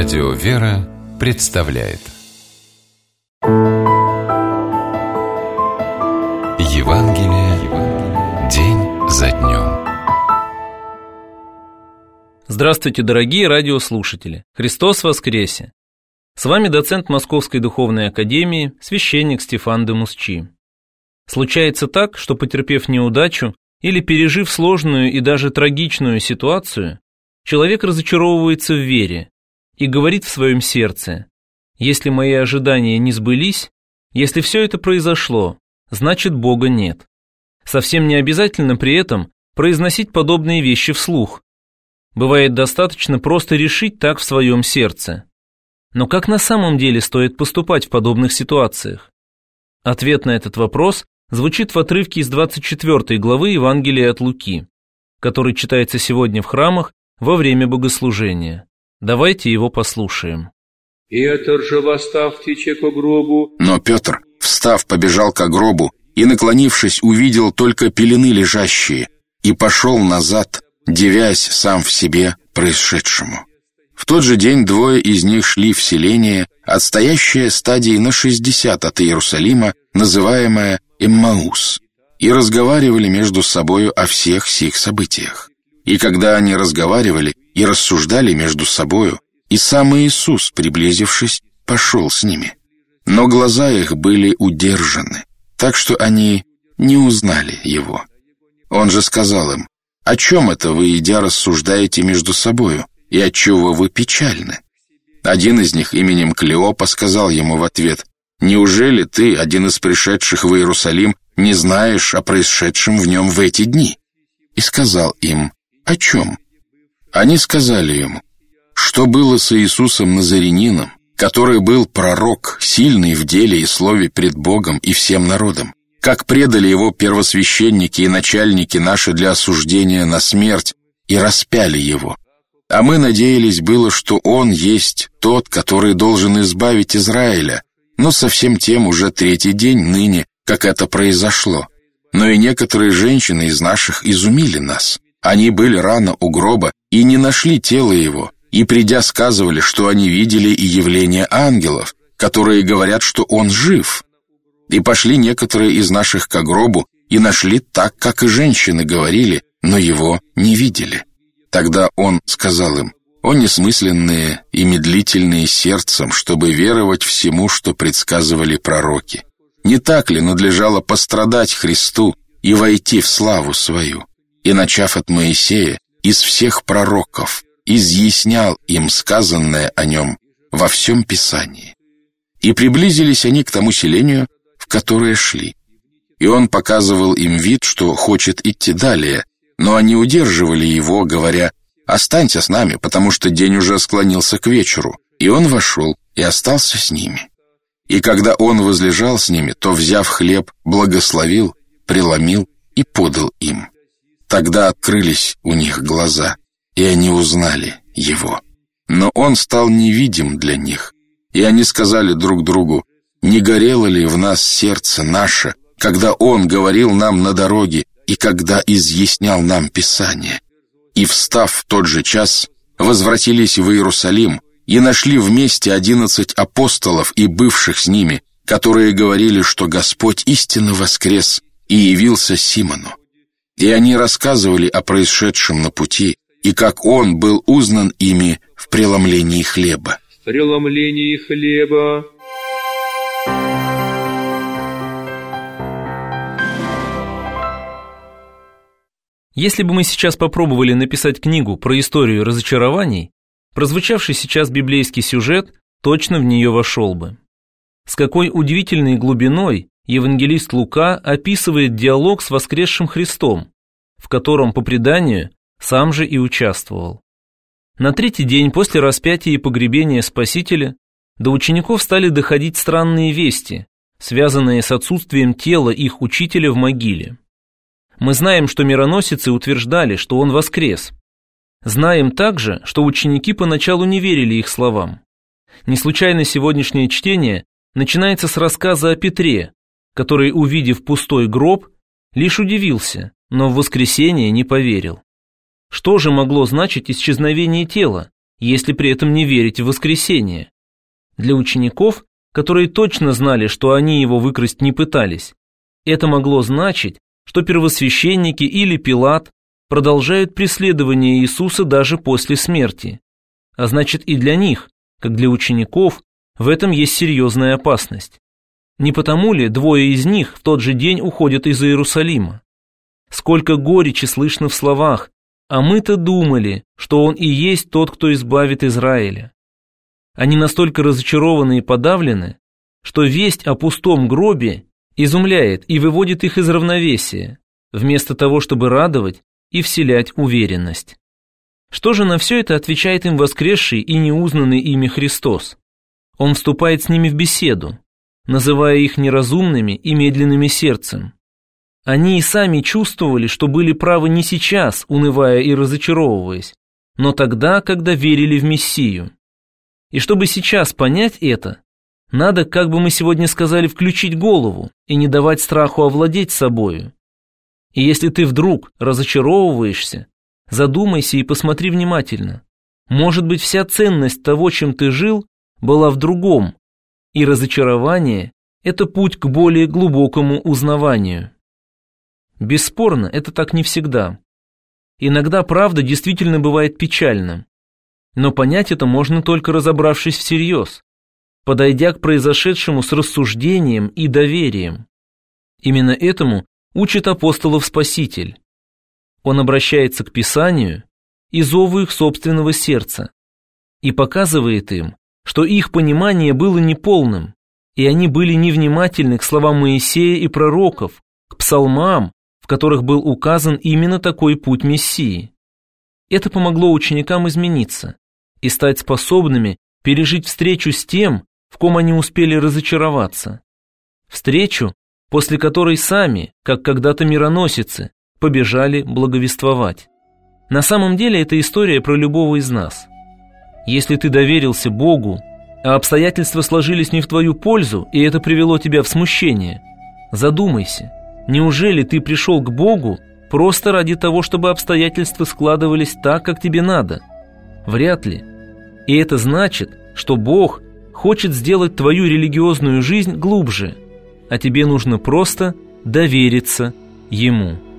Радио «Вера» представляет Евангелие день за днем. Здравствуйте, дорогие радиослушатели! Христос воскресе! С вами доцент Московской духовной академии, священник Стефан де Мусчи. Случается так, что, потерпев неудачу или пережив сложную и даже трагичную ситуацию, человек разочаровывается в вере и говорит в своем сердце: «Если мои ожидания не сбылись, если все это произошло, значит, Бога нет». Совсем не обязательно при этом произносить подобные вещи вслух. Бывает достаточно просто решить так в своем сердце. Но как на самом деле стоит поступать в подобных ситуациях? Ответ на этот вопрос звучит в отрывке из 24 главы Евангелия от Луки, который читается сегодня в храмах во время богослужения. Давайте его послушаем. «Петр же, восстав, тече ко гробу». Но Петр, встав, побежал ко гробу и, наклонившись, увидел только пелены лежащие, и пошел назад, дивясь сам в себе происшедшему. В тот же день двое из них шли в селение, отстоящее стадии на 60 от Иерусалима, называемое Эммаус, и разговаривали между собою о всех сих событиях. И когда они разговаривали и рассуждали между собою, и сам Иисус, приблизившись, пошел с ними. Но глаза их были удержаны, так что они не узнали его. Он же сказал им: «О чем это вы, идя, рассуждаете между собою, и отчего вы печальны?» Один из них именем Клеопа сказал ему в ответ: «Неужели ты, один из пришедших в Иерусалим, не знаешь о происшедшем в нем в эти дни?» И сказал им: «О чем?» Они сказали ему: «Что было с Иисусом Назаренином, который был пророк, сильный в деле и слове пред Богом и всем народом, как предали его первосвященники и начальники наши для осуждения на смерть и распяли его. А мы надеялись было, что он есть тот, который должен избавить Израиля, но совсем тем уже третий день ныне, как это произошло. Но и некоторые женщины из наших изумили нас. Они были рано у гроба и не нашли тела его, и, придя, сказывали, что они видели и явление ангелов, которые говорят, что он жив. И пошли некоторые из наших ко гробу и нашли так, как и женщины говорили, но его не видели». Тогда он сказал им: «О несмысленные и медлительные сердцем, чтобы веровать всему, что предсказывали пророки! Не так ли надлежало пострадать Христу и войти в славу свою? И, начав от Моисея, из всех пророков, изъяснял им сказанное о нем во всем Писании». И приблизились они к тому селению, в которое шли. И он показывал им вид, что хочет идти далее, но они удерживали его, говоря: «Останься с нами, потому что день уже склонился к вечеру». И он вошел и остался с ними. И когда он возлежал с ними, то, взяв хлеб, благословил, преломил и подал им. Тогда открылись у них глаза, и они узнали его. Но он стал невидим для них. И они сказали друг другу: «Не горело ли в нас сердце наше, когда он говорил нам на дороге и когда изъяснял нам Писание?» И, встав в тот же час, возвратились в Иерусалим и нашли вместе 11 апостолов и бывших с ними, которые говорили, что Господь истинно воскрес и явился Симону. И они рассказывали о происшедшем на пути, и как он был узнан ими в преломлении хлеба. В преломлении хлеба. Если бы мы сейчас попробовали написать книгу про историю разочарований, прозвучавший сейчас библейский сюжет точно в нее вошел бы. С какой удивительной глубиной евангелист Лука описывает диалог с воскресшим Христом, в котором, по преданию, сам же и участвовал. На третий день после распятия и погребения Спасителя до учеников стали доходить странные вести, связанные с отсутствием тела их учителя в могиле. Мы знаем, что мироносицы утверждали, что он воскрес. Знаем также, что ученики поначалу не верили их словам. Не случайно сегодняшнее чтение начинается с рассказа о Петре, который, увидев пустой гроб, лишь удивился, но в воскресение не поверил. Что же могло значить исчезновение тела, если при этом не верить в воскресение. Для учеников, которые точно знали, что они его выкрасть не пытались, это могло значить, что первосвященники или Пилат продолжают преследование Иисуса даже после смерти. А значит, и для них, как для учеников, в этом есть серьезная опасность. Не потому ли двое из них в тот же день уходят из Иерусалима? Сколько горечи слышно в словах: «А мы-то думали, что Он и есть тот, кто избавит Израиля». Они настолько разочарованы и подавлены, что весть о пустом гробе изумляет и выводит их из равновесия, вместо того, чтобы радовать и вселять уверенность. Что же на все это отвечает им воскресший и неузнанный ими Христос? Он вступает с ними в беседу, называя их неразумными и медленными сердцем. Они и сами чувствовали, что были правы не сейчас, унывая и разочаровываясь, но тогда, когда верили в Мессию. И чтобы сейчас понять это, надо, как бы мы сегодня сказали, включить голову и не давать страху овладеть собою. И если ты вдруг разочаровываешься, задумайся и посмотри внимательно. Может быть, вся ценность того, чем ты жил, была в другом, и разочарование – это путь к более глубокому узнаванию. Бесспорно, это так не всегда. Иногда правда действительно бывает печальным, но понять это можно только разобравшись всерьез, подойдя к произошедшему с рассуждением и доверием. Именно этому учит апостолов Спаситель. Он обращается к Писанию и зову их собственного сердца и показывает им, что их понимание было неполным, и они были невнимательны к словам Моисея и пророков, к псалмам, в которых был указан именно такой путь Мессии. Это помогло ученикам измениться и стать способными пережить встречу с тем, в ком они успели разочароваться. Встречу, после которой сами, как когда-то мироносицы, побежали благовествовать. На самом деле это история про любого из нас. Если ты доверился Богу, а обстоятельства сложились не в твою пользу, и это привело тебя в смущение, задумайся, неужели ты пришел к Богу просто ради того, чтобы обстоятельства складывались так, как тебе надо? Вряд ли. И это значит, что Бог хочет сделать твою религиозную жизнь глубже, а тебе нужно просто довериться Ему.